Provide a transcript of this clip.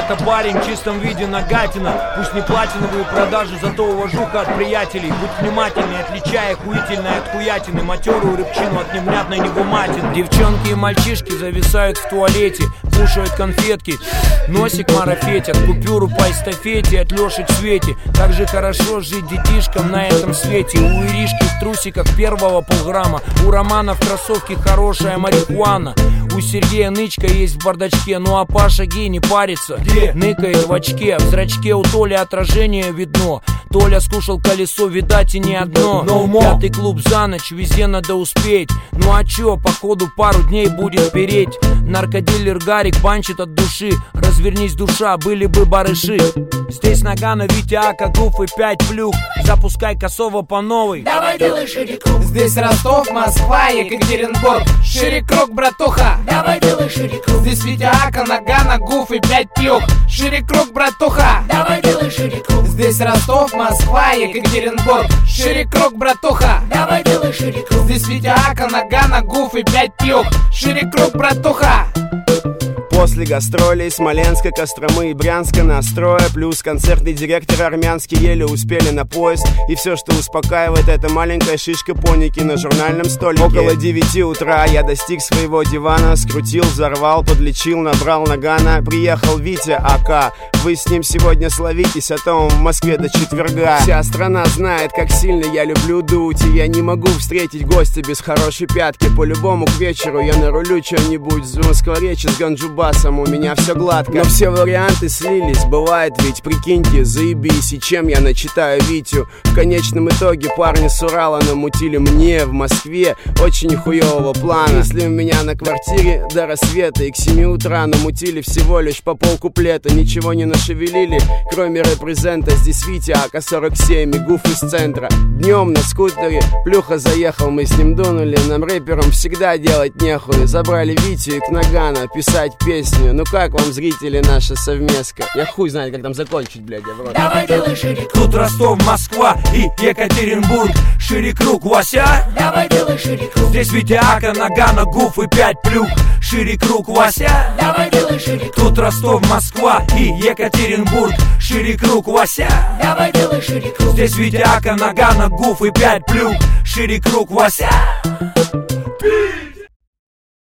это парень в чистом виде нагатина. Пусть не платиновые продажи, зато уважуха от приятелей. Будь внимательней, отличай охуительное от хуятины, матерую рыбчину от невнятной невуматины. Девчонки и мальчишки зависают в туалете, кушают конфетки, носик марафетят, купюру по эстафете от Лёши в свете. Как же хорошо жить детишкам на этом свете. У Иришки в трусиках первого полграмма, у Романа в кроссовке хорошая марихуана, у Сергея нычка есть в бардачке, ну а Паша гей не парится, ныкает в очке. В зрачке у Толи отражение видно, Толя скушал колесо, видать и не одно. Пятый клуб за ночь, везде надо успеть. Ну а чё, походу пару дней будет переть. Наркодилер Гарик банчит от души. Развернись, душа, были бы барыши. Здесь Нагано, Витя, Ака, Гуф и 5 плюх. Запускай косово по новой. Давай делай шире круг. Здесь Ростов, Москва, Екатеринбург. Шире круг, братуха. Давай делай шире круг. Здесь Витя, Ака, Нагано, Гуф и 5 плюх. Шире круг, братуха. Давай делай шире круг. Здесь Ростов, Москва, Екатеринбург. Шире круг, братуха. Давай делай шире круг. Здесь Витя, Ака, Нагано, Гуф и 5 плюх. Шире круг, братуха. После гастролей Смоленска, Костромы и Брянска настроя, плюс концертный директор армянский, еле успели на поезд. И все, что успокаивает, это маленькая шишка поники на журнальном столике. Около 9 утра я достиг своего дивана, скрутил, взорвал, подлечил, набрал Нагано. Приехал Витя Ака, вы с ним сегодня словитесь, а то он в Москве до четверга. Вся страна знает, как сильно я люблю дуть, и я не могу встретить гостя без хорошей пятки. По-любому к вечеру я нарулю что-нибудь с Москворечи, с Ганджубасом, у меня все гладко. Но все варианты слились, бывает ведь, прикиньте, заебись. И чем я начитаю Витю? В конечном итоге парни с Урала намутили мне в Москве очень хуёвого плана. Если у меня на квартире до рассвета, и к 7 утра намутили всего лишь по полкуплета. Ничего не нашевелили, кроме репрезента. Здесь Витя, АК-47 и Гуф из центра. Днем на скутере Плюха заехал, мы с ним дунули. Нам рэперам всегда делать нехуй. Забрали Витю и к Нагано писать песню. Ну как вам, зрители, наша совместка? Я хуй знает, как там закончить, блядь, я в рот. Давай делай шире круг. Тут Ростов, Москва и Екатеринбург. Шире круг, Вася. Давай делай шире круг. Здесь Витя, Ака, Нагано, Гуф и 5 плюх. Шире круг, Вася. Давай делай шире круг. Тут Ростов, Москва и Екатеринбург. Шире круг, Вася. Давай делай шире круг. Здесь Витя, Ака, Нагано, Гуф и 5 плюх. Шире круг, Вася.